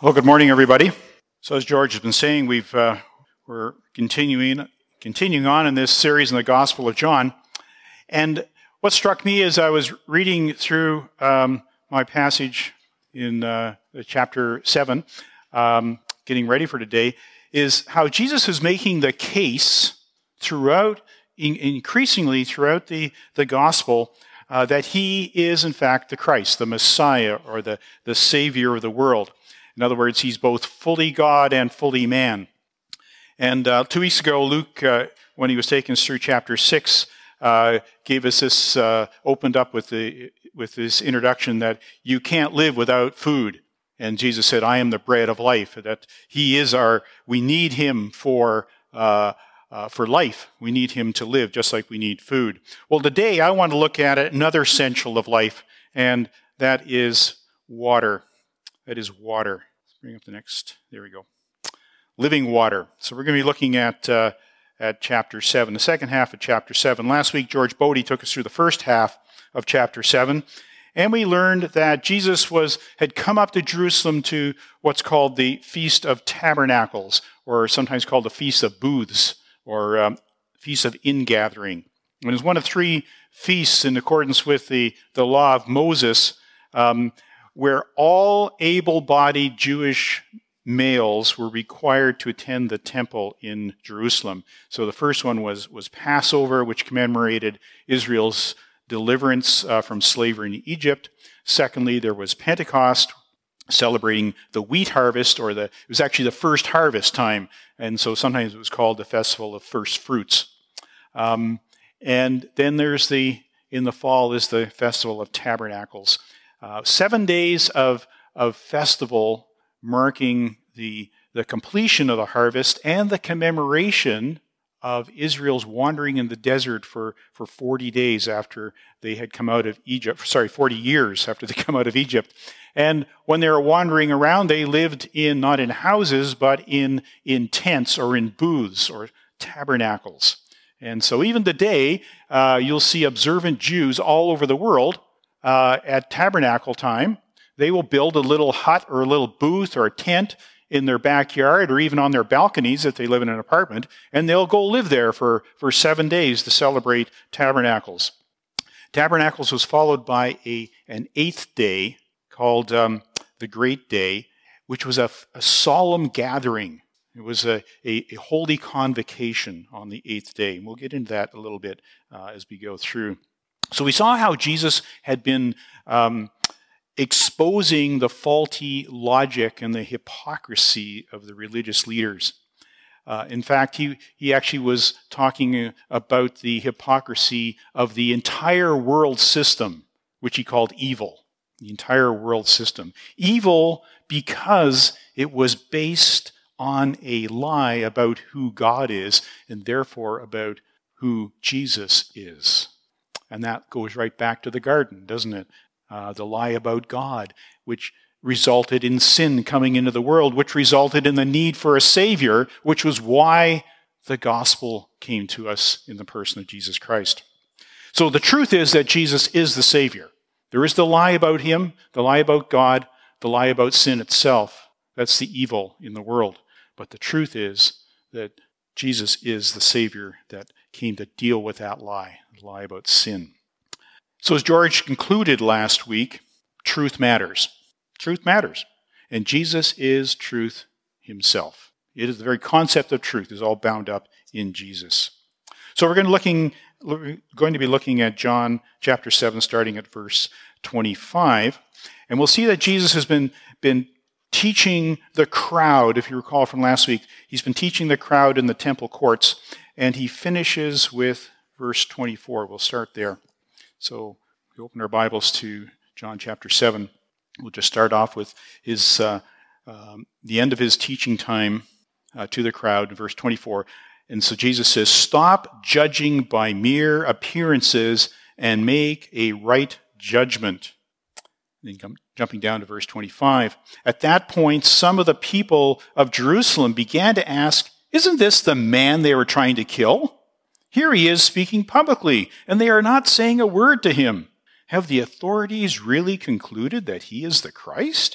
Well, good morning, everybody. So, as George has been saying, we're continuing on in this series in the Gospel of John. And what struck me as I was reading through my passage in chapter 7, getting ready for today, is how Jesus is making the case increasingly throughout the Gospel that he is, in fact, the Christ, the Messiah, or the Savior of the world. In other words, he's both fully God and fully man. And 2 weeks ago, Luke, when he was taking us through chapter 6, gave us this, opened up with this introduction that you can't live without food. And Jesus said, I am the bread of life, that he is we need him for life. We need him to live just like we need food. Well, today I want to look at another essential of life, and that is water. That is water. Let's bring up the next. There we go. Living water. So we're going to be looking at chapter 7, the second half of chapter 7. Last week, George Bodie took us through the first half of chapter 7, and we learned that Jesus had come up to Jerusalem to what's called the Feast of Tabernacles, or sometimes called the Feast of Booths, or Feast of Ingathering. And it's one of three feasts in accordance with the law of Moses, where all able-bodied Jewish males were required to attend the temple in Jerusalem. So the first one was Passover, which commemorated Israel's deliverance from slavery in Egypt. Secondly, there was Pentecost, celebrating the wheat harvest, it was actually the first harvest time, and so sometimes it was called the Festival of First Fruits. And then there's in the fall is the Festival of Tabernacles. 7 days of festival marking the completion of the harvest and the commemoration of Israel's wandering in the desert for 40 days after they had come out of Egypt. 40 years after they come out of Egypt. And when they were wandering around, they lived not in houses, but in tents or in booths or tabernacles. And so even today, you'll see observant Jews all over the world at tabernacle time. They will build a little hut or a little booth or a tent in their backyard or even on their balconies if they live in an apartment, and they'll go live there for 7 days to celebrate tabernacles. Tabernacles was followed by an eighth day called the Great Day, which was a solemn gathering. It was a holy convocation on the eighth day. And we'll get into that a little bit as we go through. So we saw how Jesus had been exposing the faulty logic and the hypocrisy of the religious leaders. In fact, he actually was talking about the hypocrisy of the entire world system, which he called evil. The entire world system. Evil because it was based on a lie about who God is, and therefore about who Jesus is. And that goes right back to the garden, doesn't it? The lie about God, which resulted in sin coming into the world, which resulted in the need for a Savior, which was why the gospel came to us in the person of Jesus Christ. So the truth is that Jesus is the Savior. There is the lie about him, the lie about God, the lie about sin itself. That's the evil in the world. But the truth is that Jesus is the Savior that came to deal with that lie, the lie about sin. So as George concluded last week, truth matters. Truth matters. And Jesus is truth himself. It is the very concept of truth is all bound up in Jesus. So we're going to be looking at John chapter 7, starting at verse 25. And we'll see that Jesus has been teaching the crowd. If you recall from last week, he's been teaching the crowd in the temple courts. And he finishes with verse 24. We'll start there. So we open our Bibles to John chapter 7. We'll just start off with the end of his teaching time to the crowd in verse 24. And so Jesus says, "Stop judging by mere appearances and make a right judgment." Then jumping down to verse 25. At that point, some of the people of Jerusalem began to ask, "Isn't this the man they were trying to kill? Here he is speaking publicly, and they are not saying a word to him. Have the authorities really concluded that he is the Christ?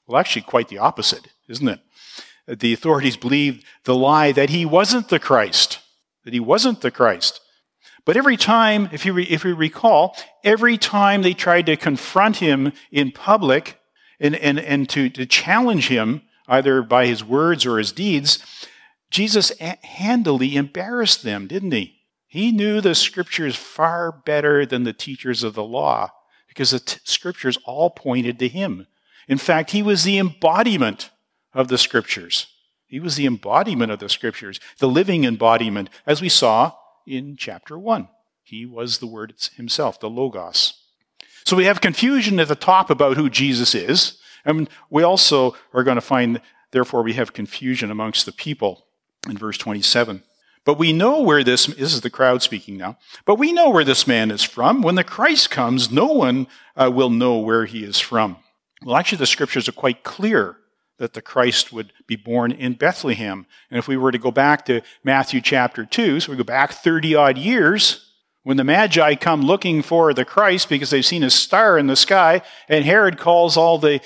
Well, actually, quite the opposite, isn't it? The authorities believed the lie that he wasn't the Christ, that he wasn't the Christ. But every time, if you recall, every time they tried to confront him in public and to challenge him, either by his words or his deeds, Jesus handily embarrassed them, didn't he? He knew the Scriptures far better than the teachers of the law, because the Scriptures all pointed to him. In fact, he was the embodiment of the Scriptures. He was the embodiment of the Scriptures, the living embodiment, as we saw in chapter 1. He was the Word himself, the Logos. So we have confusion at the top about who Jesus is, and we also are going to find, therefore, we have confusion amongst the people in verse 27. But we know where this is the crowd speaking now, but we know where this man is from. When the Christ comes, no one will know where he is from. Well, actually, the Scriptures are quite clear that the Christ would be born in Bethlehem. And if we were to go back to Matthew chapter 2, so we go back 30-odd years, when the Magi come looking for the Christ because they've seen a star in the sky, and Herod calls all the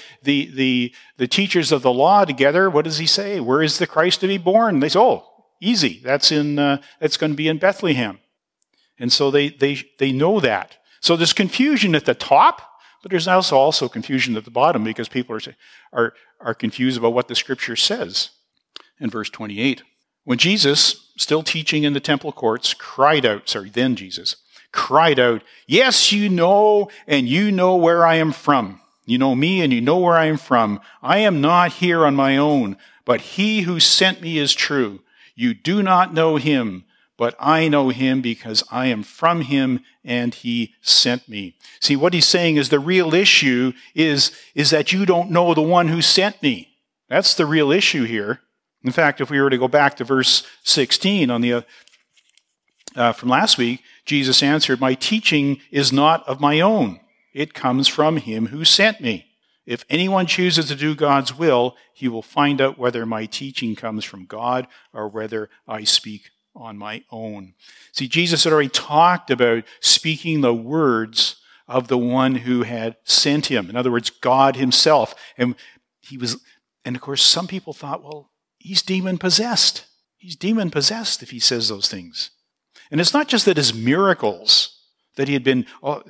teachers of the law together, what does he say? Where is the Christ to be born? They say, oh, easy. It's going to be in Bethlehem. And so they know that. So there's confusion at the top, but there's also confusion at the bottom because people are confused about what the Scripture says. In verse 28, when Jesus, still teaching in the temple courts, then Jesus cried out, yes, you know, and you know where I am from. You know me and you know where I am from. I am not here on my own, but he who sent me is true. You do not know him, but I know him because I am from him and he sent me. See, what he's saying is the real issue is that you don't know the one who sent me. That's the real issue here. In fact, if we were to go back to verse 16 from last week, Jesus answered, my teaching is not of my own. It comes from him who sent me. If anyone chooses to do God's will, he will find out whether my teaching comes from God or whether I speak on my own. See, Jesus had already talked about speaking the words of the one who had sent him. In other words, God himself. And of course, some people thought, well, he's demon-possessed. He's demon-possessed if he says those things. And it's not just that his miracles, that he had been,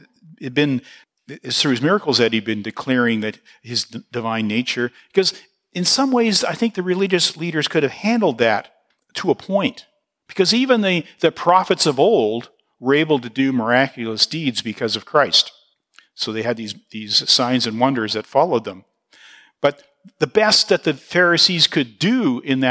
it's through his miracles that he'd been declaring that his divine nature. Because in some ways, I think the religious leaders could have handled that to a point. Because even the prophets of old were able to do miraculous deeds because of Christ. So they had these signs and wonders that followed them. But the best that the Pharisees could do in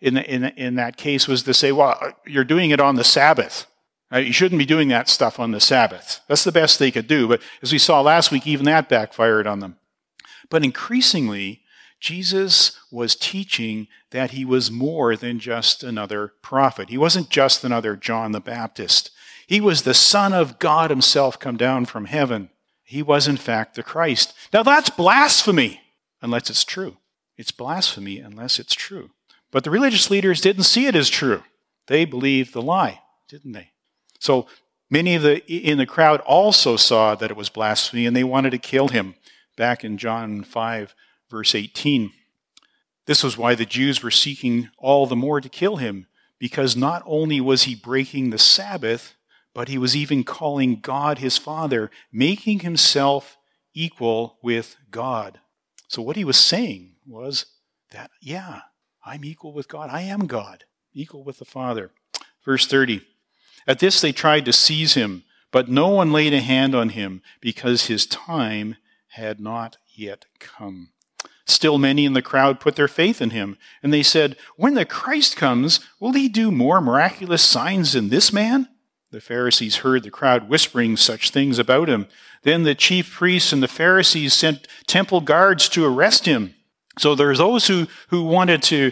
that case was to say, well, you're doing it on the Sabbath. You shouldn't be doing that stuff on the Sabbath. That's the best they could do. But as we saw last week, even that backfired on them. But increasingly, Jesus was teaching that he was more than just another prophet. He wasn't just another John the Baptist. He was the Son of God himself come down from heaven. He was, in fact, the Christ. Now that's blasphemy, unless it's true. It's blasphemy unless it's true. But the religious leaders didn't see it as true. They believed the lie, didn't they? So many in the crowd also saw that it was blasphemy, and they wanted to kill him. Back in John 5, verse 18. This was why the Jews were seeking all the more to kill him, because not only was he breaking the Sabbath, but he was even calling God his Father, making himself equal with God. So what he was saying was that, yeah, I'm equal with God. I am God, equal with the Father. Verse 30. At this they tried to seize him, but no one laid a hand on him because his time had not yet come. Still many in the crowd put their faith in him, and they said, when the Christ comes, will he do more miraculous signs than this man? The Pharisees heard the crowd whispering such things about him. Then the chief priests and the Pharisees sent temple guards to arrest him. So there's those who wanted to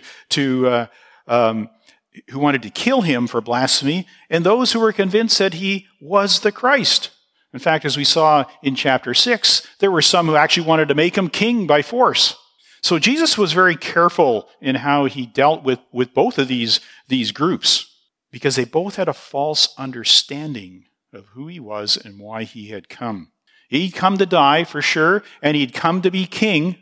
kill him for blasphemy, and those who were convinced that he was the Christ. In fact, as we saw in chapter 6, there were some who actually wanted to make him king by force. So Jesus was very careful in how he dealt with both of these groups, because they both had a false understanding of who he was and why he had come. He'd come to die, for sure, and he'd come to be king,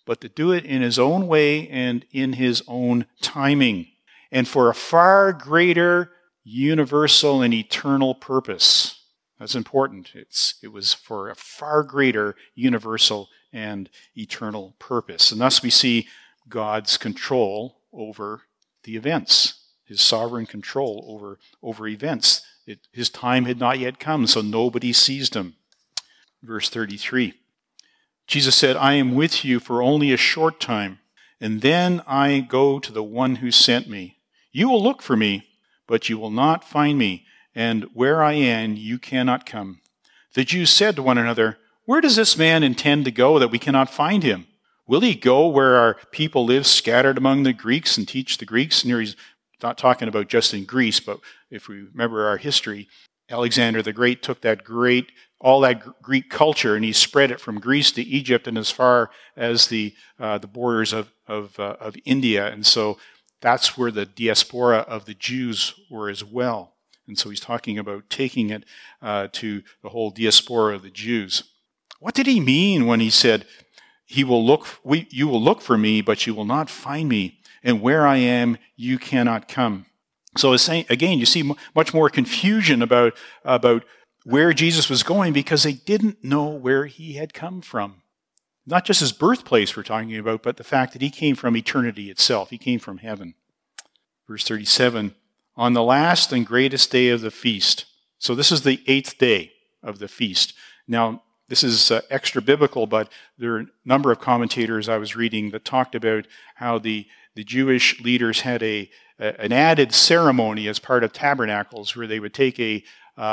but to do it in his own way and in his own timing, and for a far greater universal and eternal purpose. That's important. It was for a far greater universal and eternal purpose. And thus we see God's control over the events, his sovereign control over events. His time had not yet come, so nobody seized him. Verse 33. Jesus said, I am with you for only a short time, and then I go to the one who sent me. You will look for me, but you will not find me, and where I am, you cannot come. The Jews said to one another, where does this man intend to go that we cannot find him? Will he go where our people live scattered among the Greeks and teach the Greeks? And here he's not talking about just in Greece, but if we remember our history, Alexander the Great took all that Greek culture, and he spread it from Greece to Egypt and as far as the borders of India. And so that's where the diaspora of the Jews were as well. And so he's talking about taking it to the whole diaspora of the Jews. What did he mean when he said, you will look for me, but you will not find me, and where I am, you cannot come? So again, you see much more confusion about where Jesus was going because they didn't know where he had come from. Not just his birthplace we're talking about, but the fact that he came from eternity itself. He came from heaven. Verse 37, on the last and greatest day of the feast. So this is the 8th day of the feast. Now, this is extra biblical, but there are a number of commentators I was reading that talked about how the Jewish leaders had an added ceremony as part of tabernacles where they would take they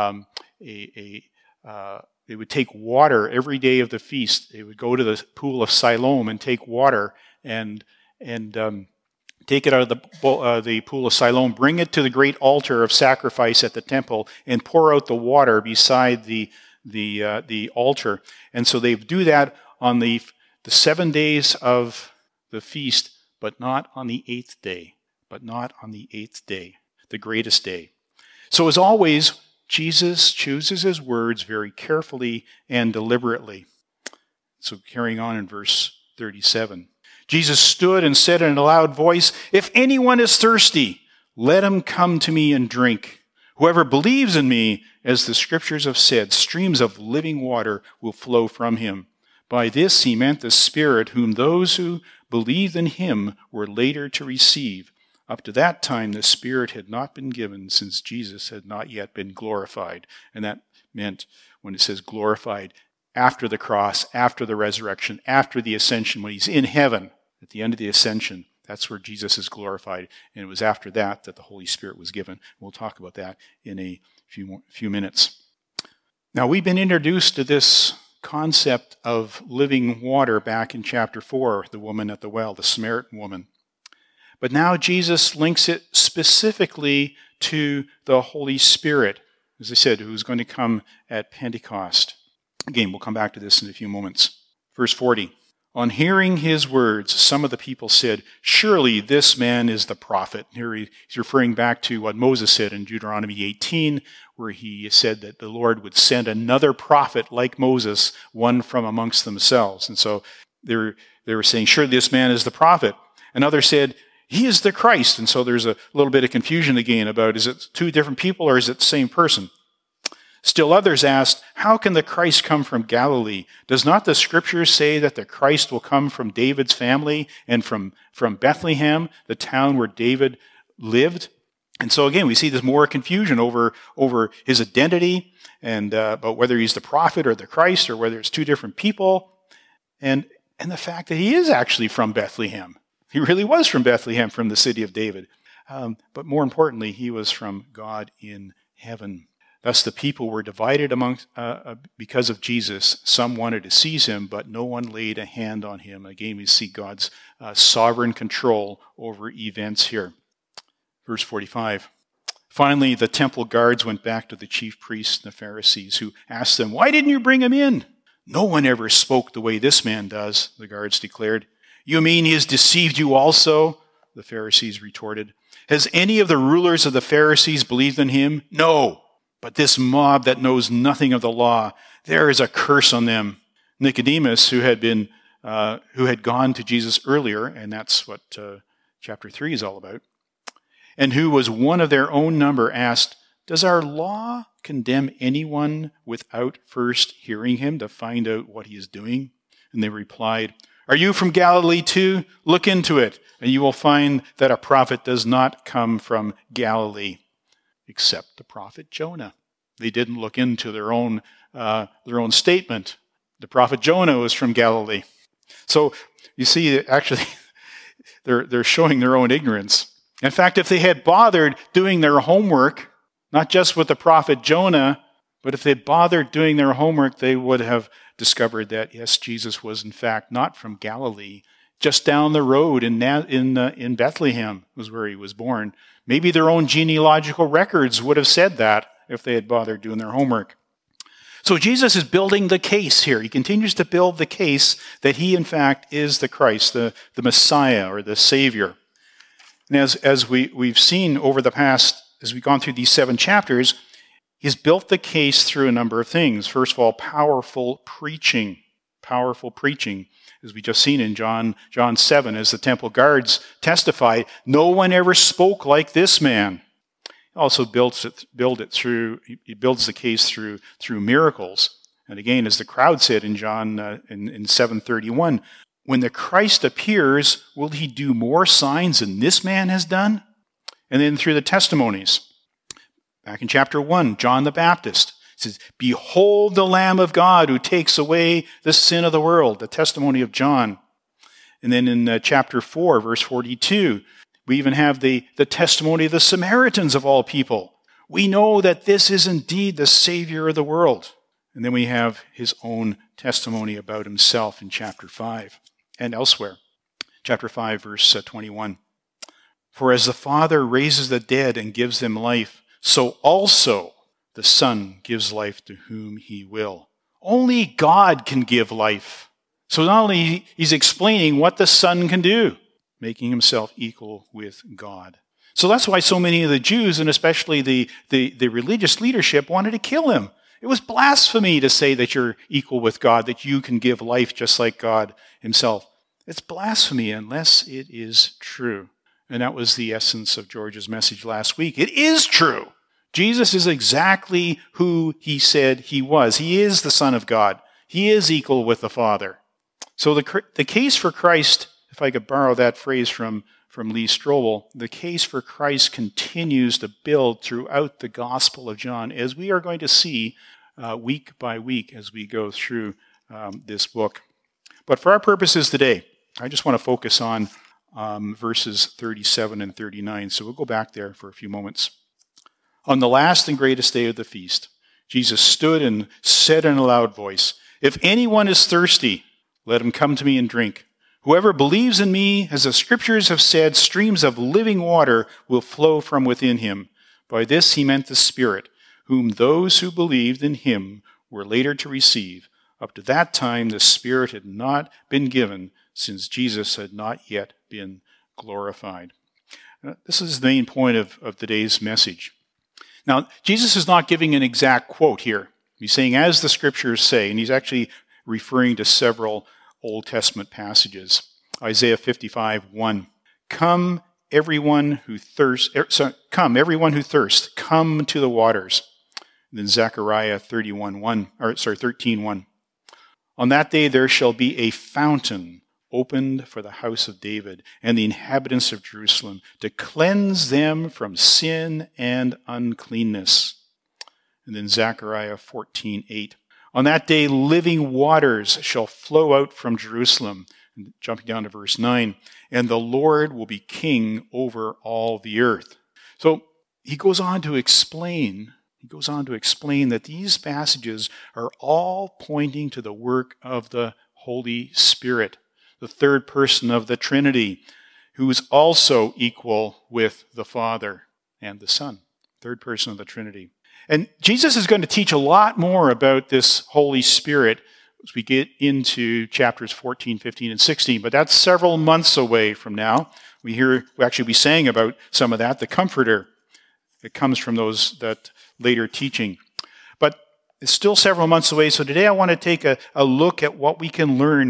would take water every day of the feast. They would go to the pool of Siloam and take water and take it out of the pool of Siloam, bring it to the great altar of sacrifice at the temple, and pour out the water beside the altar. And so they do that on the 7 days of the feast, but not on the 8th day. But not on the 8th day, the greatest day. So as always, Jesus chooses his words very carefully and deliberately. So carrying on in verse 37. Jesus stood and said in a loud voice, if anyone is thirsty, let him come to me and drink. Whoever believes in me, as the scriptures have said, streams of living water will flow from him. By this he meant the Spirit, whom those who believed in him were later to receive. Up to that time, the Spirit had not been given, since Jesus had not yet been glorified. And that meant, when it says glorified, after the cross, after the resurrection, after the ascension, when he's in heaven, at the end of the ascension, that's where Jesus is glorified. And it was after that that the Holy Spirit was given. We'll talk about that in a few minutes. Now, we've been introduced to this concept of living water back in chapter 4, the woman at the well, the Samaritan woman. But now Jesus links it specifically to the Holy Spirit, as I said, who's going to come at Pentecost. Again, we'll come back to this in a few moments. Verse 40. On hearing his words, some of the people said, surely this man is the prophet. Here he's referring back to what Moses said in Deuteronomy 18, where he said that the Lord would send another prophet like Moses, one from amongst themselves. And so they were saying, surely this man is the prophet. And others said, he is the Christ. And so there's a little bit of confusion again about, is it two different people or is it the same person? Still others asked, how can the Christ come from Galilee? Does not the scriptures say that the Christ will come from David's family and from Bethlehem, the town where David lived? And so again, we see there's more confusion over his identity and about whether he's the prophet or the Christ or whether it's two different people. And the fact that he is actually from Bethlehem. He really was from Bethlehem, from the city of David. But more importantly, he was from God in heaven. Thus the people were divided because of Jesus. Some wanted to seize him, but no one laid a hand on him. Again, we see God's sovereign control over events here. Verse 45. Finally, the temple guards went back to the chief priests and the Pharisees, who asked them, why didn't you bring him in? No one ever spoke the way this man does, the guards declared. You mean he has deceived you also? The Pharisees retorted. Has any of the rulers of the Pharisees believed in him? No. But this mob that knows nothing of the law, there is a curse on them. Nicodemus, who had been who had gone to Jesus earlier, and that's what chapter 3 is all about, and who was one of their own number, asked, "Does our law condemn anyone without first hearing him to find out what he is doing?" And they replied, "Are you from Galilee too? Look into it, and you will find that a prophet does not come from Galilee, except the prophet Jonah." They didn't look into their own statement. The prophet Jonah was from Galilee. So you see, actually, they're showing their own ignorance. In fact, if they had bothered doing their homework, not just with the prophet Jonah, but if they bothered doing their homework, they would have discovered that, yes, Jesus was in fact not from Galilee. Just down the road in Bethlehem was where he was born. Maybe their own genealogical records would have said that if they had bothered doing their homework. So Jesus is building the case here. He continues to build the case that he, in fact, is the Christ, the Messiah or the Savior. And as we've seen over the past, as we've gone through these 7 chapters, he's built the case through a number of things. First of all, powerful preaching. Powerful preaching. As we just seen in John 7, as the temple guards testified, no one ever spoke like this man. He also builds the case through miracles. And again, as the crowd said in John in 7:31, when the Christ appears, will he do more signs than this man has done? And then through the testimonies. Back in chapter 1, John the Baptist says, "Behold the Lamb of God who takes away the sin of the world," the testimony of John. And then in chapter 4, verse 42, we even have the testimony of the Samaritans of all people. We know that this is indeed the Savior of the world. And then we have his own testimony about himself in chapter 5 and elsewhere. Chapter 5, verse 21. "For as the Father raises the dead and gives them life, so also the Son gives life to whom he will." Only God can give life. So not only he's explaining what the Son can do, making himself equal with God. So that's why so many of the Jews, and especially the religious leadership, wanted to kill him. It was blasphemy to say that you're equal with God, that you can give life just like God himself. It's blasphemy unless it is true. And that was the essence of George's message last week. It is true. Jesus is exactly who he said he was. He is the Son of God. He is equal with the Father. So the case for Christ, if I could borrow that phrase from Lee Strobel, the case for Christ continues to build throughout the Gospel of John, as we are going to see week by week as we go through this book. But for our purposes today, I just want to focus on verses 37 and 39. So we'll go back there for a few moments. "On the last and greatest day of the feast, Jesus stood and said in a loud voice, 'If anyone is thirsty, let him come to me and drink. Whoever believes in me, as the scriptures have said, streams of living water will flow from within him.' By this he meant the Spirit, whom those who believed in him were later to receive. Up to that time the Spirit had not been given, since Jesus had not yet been glorified." This is the main point of today's message. Now, Jesus is not giving an exact quote here. He's saying, as the scriptures say, and he's actually referring to several Old Testament passages. Isaiah 55:1. Come, everyone who thirsts, come to the waters. And then Zechariah 13:1. "On that day there shall be a fountain opened for the house of David and the inhabitants of Jerusalem, to cleanse them from sin and uncleanness." And then Zechariah 14:8. "On that day living waters shall flow out from Jerusalem." And jumping down to verse 9. "And the Lord will be king over all the earth." So he goes on to explain that these passages are all pointing to the work of the Holy Spirit, the third person of the Trinity, who is also equal with the Father and the Son, third person of the Trinity. And Jesus is going to teach a lot more about this Holy Spirit as we get into chapters 14, 15, and 16, but that's several months away from now. We actually be saying about some of that, the Comforter. It comes from that later teaching. But it's still several months away, so today I want to take a look at what we can learn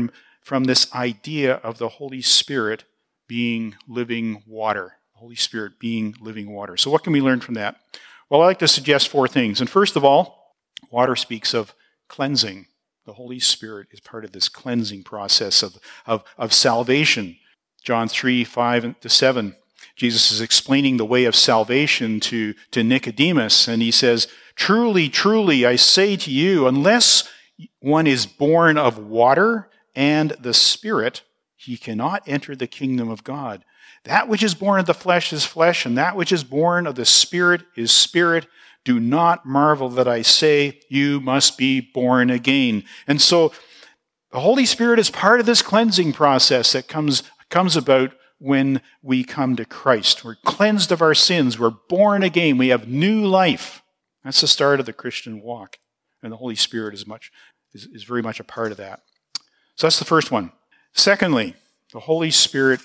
from this idea of the Holy Spirit being living water. The Holy Spirit being living water. So what can we learn from that? Well, I like to suggest 4 things. And first of all, water speaks of cleansing. The Holy Spirit is part of this cleansing process of salvation. John 3, 5-7, Jesus is explaining the way of salvation to Nicodemus, and he says, "Truly, truly, I say to you, unless one is born of water and the Spirit, he cannot enter the kingdom of God. That which is born of the flesh is flesh, and that which is born of the Spirit is spirit. Do not marvel that I say you must be born again." And so the Holy Spirit is part of this cleansing process that comes about when we come to Christ. We're cleansed of our sins. We're born again. We have new life. That's the start of the Christian walk. And the Holy Spirit is very much a part of that. So that's the first one. Secondly, the Holy Spirit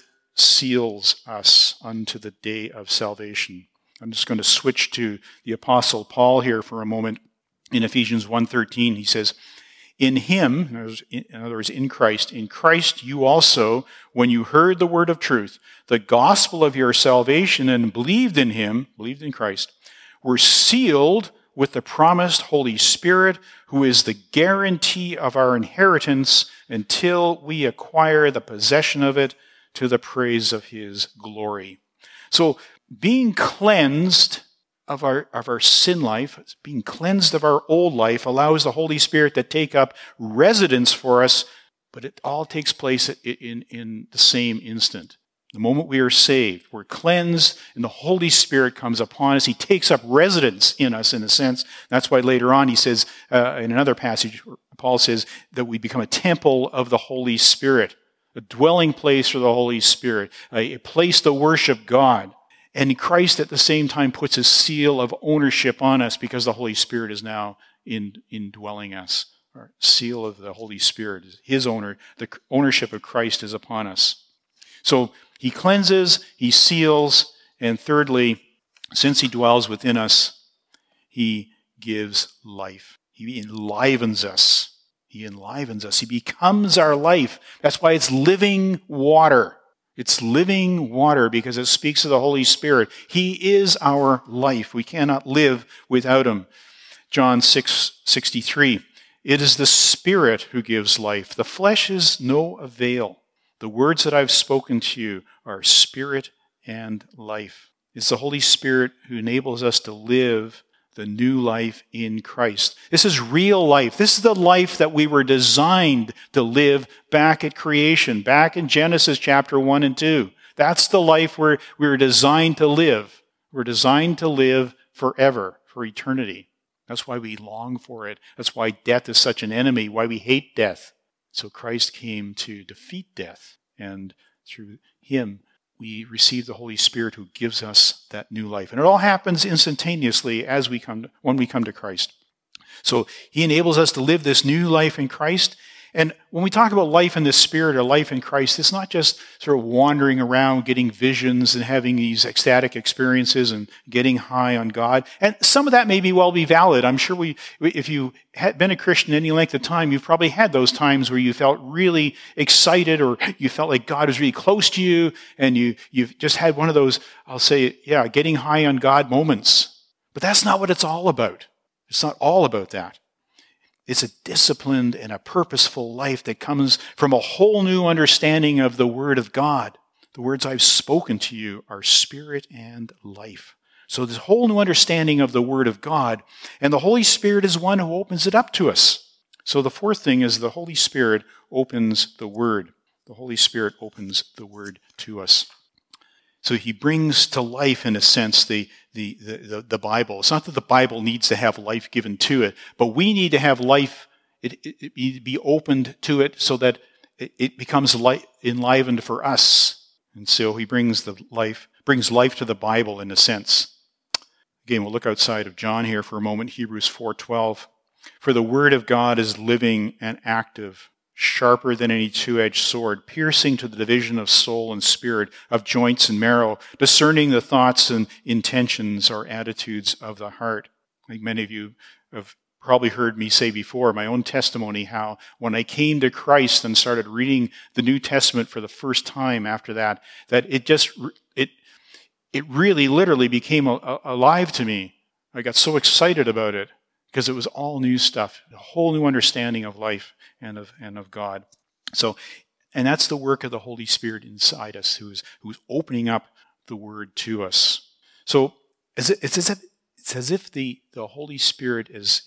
seals us unto the day of salvation. I'm just going to switch to the Apostle Paul here for a moment. In Ephesians 1:13, he says, "In him," in other words, in Christ you also, when you heard the word of truth, the gospel of your salvation, and believed in him, believed in Christ, were sealed with the promised Holy Spirit, who is the guarantee of our inheritance until we acquire the possession of it to the praise of his glory. So being cleansed of our sin life, being cleansed of our old life, allows the Holy Spirit to take up residence for us, but it all takes place in the same instant. The moment we are saved, we're cleansed, and the Holy Spirit comes upon us. He takes up residence in us, in a sense. That's why later on he says, in another passage, Paul says that we become a temple of the Holy Spirit, a dwelling place for the Holy Spirit, a place to worship God. And Christ at the same time puts a seal of ownership on us because the Holy Spirit is now indwelling us. Our seal of the Holy Spirit is his the ownership of Christ is upon us. So he cleanses, he seals, and thirdly, since he dwells within us, he gives life. He enlivens us. He enlivens us. He becomes our life. That's why it's living water. It's living water because it speaks of the Holy Spirit. He is our life. We cannot live without him. John 6:63. It is the Spirit who gives life. The flesh is no avail. The words that I've spoken to you are spirit and life. It's the Holy Spirit who enables us to live the new life in Christ. This is real life. This is the life that we were designed to live back at creation, back in Genesis chapter 1 and 2. That's the life where we were designed to live. We're designed to live forever, for eternity. That's why we long for it. That's why death is such an enemy, why we hate death. So Christ came to defeat death, and through him we receive the Holy Spirit who gives us that new life. And it all happens instantaneously when we come to Christ. So he enables us to live this new life in Christ. And when we talk about life in the Spirit or life in Christ, it's not just sort of wandering around, getting visions and having these ecstatic experiences and getting high on God. And some of that may well be valid. I'm sure if you had been a Christian any length of time, you've probably had those times where you felt really excited or you felt like God was really close to you and you've just had one of those, I'll say, getting high on God moments. But that's not what it's all about. It's not all about that. It's a disciplined and a purposeful life that comes from a whole new understanding of the Word of God. The words I've spoken to you are spirit and life. So this whole new understanding of the Word of God, and the Holy Spirit is one who opens it up to us. So the fourth thing is the Holy Spirit opens the Word. The Holy Spirit opens the Word to us. So he brings to life, in a sense, the Bible. It's not that the Bible needs to have life given to it, but we need to have life, it be opened to it so that it becomes enlivened for us. And so he brings life to the Bible, in a sense. Again, we'll look outside of John here for a moment. Hebrews 4:12. For the word of God is living and active, sharper than any two-edged sword, piercing to the division of soul and spirit, of joints and marrow, discerning the thoughts and intentions or attitudes of the heart. I think many of you have probably heard me say before, my own testimony, how when I came to Christ and started reading the New Testament for the first time after that it really literally became alive to me. I got so excited about it because it was all new stuff, a whole new understanding of life and of God. So, and that's the work of the Holy Spirit inside us, who's opening up the Word to us. So it's as if the Holy Spirit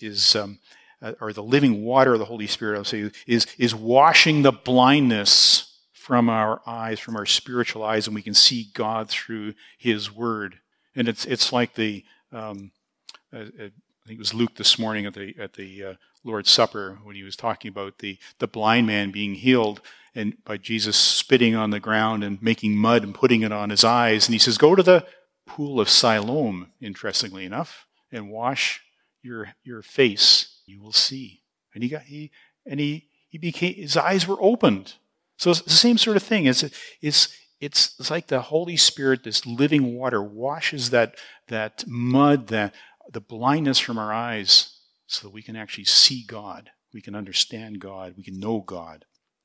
or the living water of the Holy Spirit, I'll say, is washing the blindness from our eyes, from our spiritual eyes, and we can see God through His Word. And it's like I think it was Luke this morning at the Lord's Supper when he was talking about the blind man being healed, and by Jesus spitting on the ground and making mud and putting it on his eyes, and he says, "Go to the pool of Siloam," interestingly enough, "and wash your face. You will see." And he became, his eyes were opened. So it's the same sort of thing. It's like the Holy Spirit, this living water, washes that mud, the blindness from our eyes, so that we can actually see God, we can understand God, we can know God.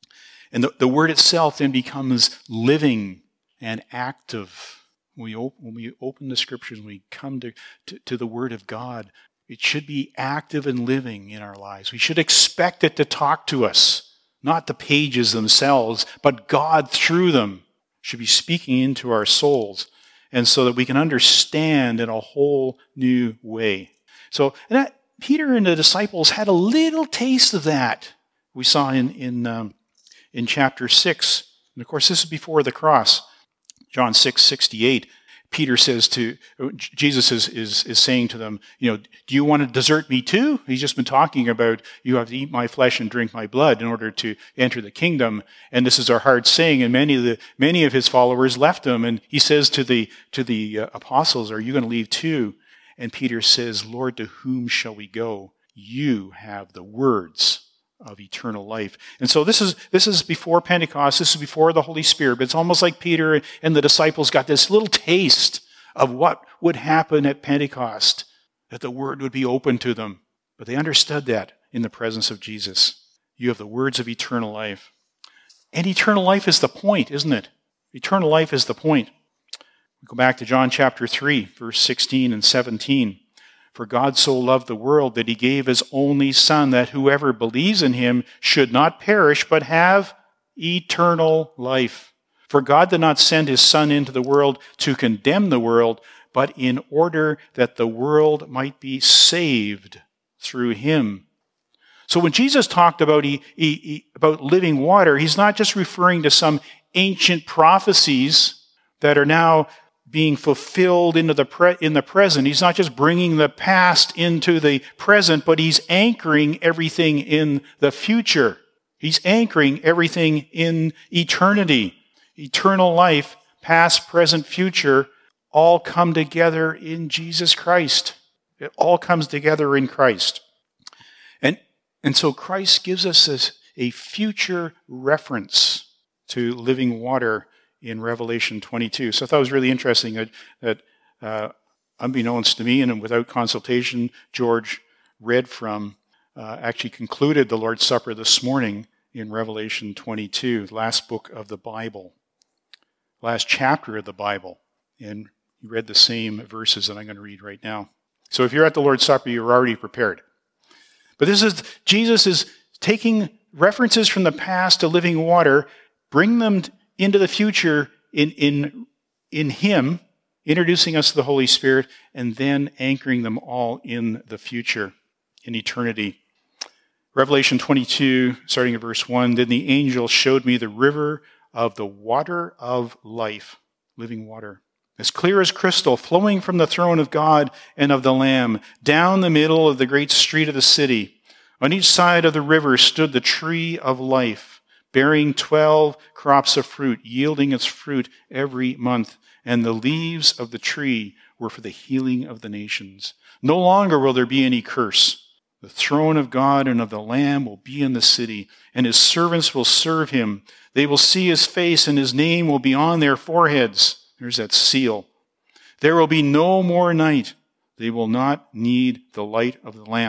And the Word itself then becomes living and active. When we open the Scriptures, when we come to the Word of God, it should be active and living in our lives. We should expect it to talk to us, not the pages themselves, but God through them should be speaking into our souls, and so that we can understand in a whole new way. So, Peter and the disciples had a little taste of that. We saw in chapter 6. And of course, this is before the cross. John 6:68. Peter says Jesus is saying to them, do you want to desert me too? He's just been talking about, you have to eat my flesh and drink my blood in order to enter the kingdom. And this is our hard saying. And many of his followers left him. And he says to the apostles, "Are you going to leave too?" And Peter says, "Lord, to whom shall we go? You have the words of eternal life." And so this is before Pentecost. This is before the Holy Spirit. But it's almost like Peter and the disciples got this little taste of what would happen at Pentecost, that the Word would be open to them. But they understood that in the presence of Jesus. You have the words of eternal life. And eternal life is the point, isn't it? Eternal life is the point. We go back to John chapter 3, verse 16 and 17. "For God so loved the world that he gave his only Son, that whoever believes in him should not perish, but have eternal life. For God did not send his Son into the world to condemn the world, but in order that the world might be saved through him." So when Jesus talked about about living water, he's not just referring to some ancient prophecies that are now being fulfilled in the present. He's not just bringing the past into the present, but he's anchoring everything in the future. He's anchoring everything in eternity. Eternal life, past, present, future, all come together in Jesus Christ. It all comes together in Christ. And so Christ gives us a future reference to living water in Revelation 22. So I thought it was really interesting that unbeknownst to me and without consultation, George read from, actually concluded the Lord's Supper this morning in Revelation 22, the last book of the Bible, last chapter of the Bible. And he read the same verses that I'm going to read right now. So if you're at the Lord's Supper, you're already prepared. But Jesus is taking references from the past to living water, bring them into the future in him, introducing us to the Holy Spirit, and then anchoring them all in the future, in eternity. Revelation 22, starting at verse 1, "Then the angel showed me the river of the water of life," living water, "as clear as crystal, flowing from the throne of God and of the Lamb, down the middle of the great street of the city. On each side of the river stood the tree of life, bearing 12 crops of fruit, yielding its fruit every month. And the leaves of the tree were for the healing of the nations. No longer will there be any curse. The throne of God and of the Lamb will be in the city, and his servants will serve him. They will see his face, and his name will be on their foreheads." There's that seal. "There will be no more night. They will not need the light of the lamp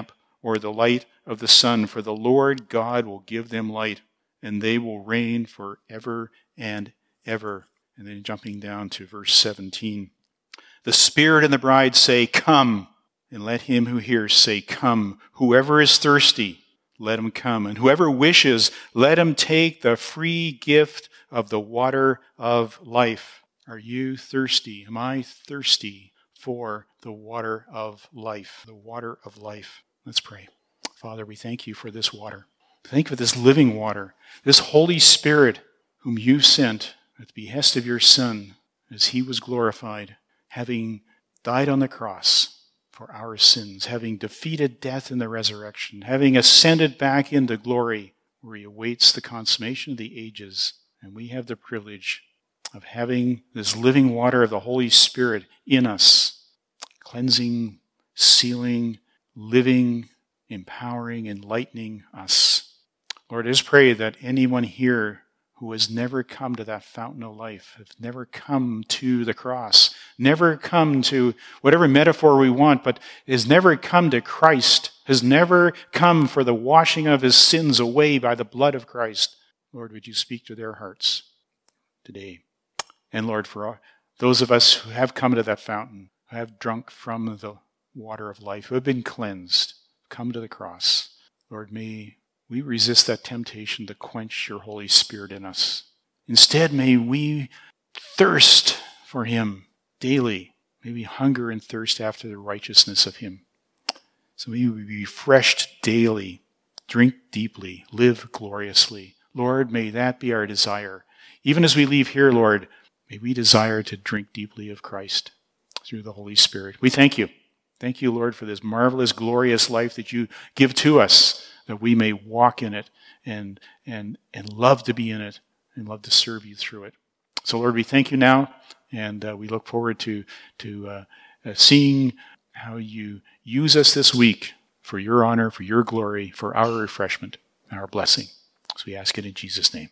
or the light of the sun, for the Lord God will give them light, and they will reign forever and ever. And then jumping down to verse 17. The Spirit and the bride say, come, and let him who hears say, come. Whoever is thirsty, let him come. And whoever wishes, let him take the free gift of the water of life. Are you thirsty? Am I thirsty for the water of life? The water of life. Let's pray. Father, we thank you for this water. Thank you for this living water, this Holy Spirit whom you sent at the behest of your Son as he was glorified, having died on the cross for our sins, having defeated death in the resurrection, having ascended back into glory where he awaits the consummation of the ages. And we have the privilege of having this living water of the Holy Spirit in us, cleansing, sealing, living, empowering, enlightening us. Lord, I just pray that anyone here who has never come to that fountain of life, have never come to the cross, never come to whatever metaphor we want, but has never come to Christ, has never come for the washing of his sins away by the blood of Christ. Lord, would you speak to their hearts today? And Lord, for those of us who have come to that fountain, who have drunk from the water of life, who have been cleansed, come to the cross. Lord, may we resist that temptation to quench your Holy Spirit in us. Instead, may we thirst for him daily. May we hunger and thirst after the righteousness of him. So may we be refreshed daily, drink deeply, live gloriously. Lord, may that be our desire. Even as we leave here, Lord, may we desire to drink deeply of Christ through the Holy Spirit. We thank you. Thank you, Lord, for this marvelous, glorious life that you give to us, that we may walk in it and love to be in it and love to serve you through it. So, Lord, we thank you now, and we look forward to seeing how you use us this week for your honor, for your glory, for our refreshment and our blessing. So we ask it in Jesus' name.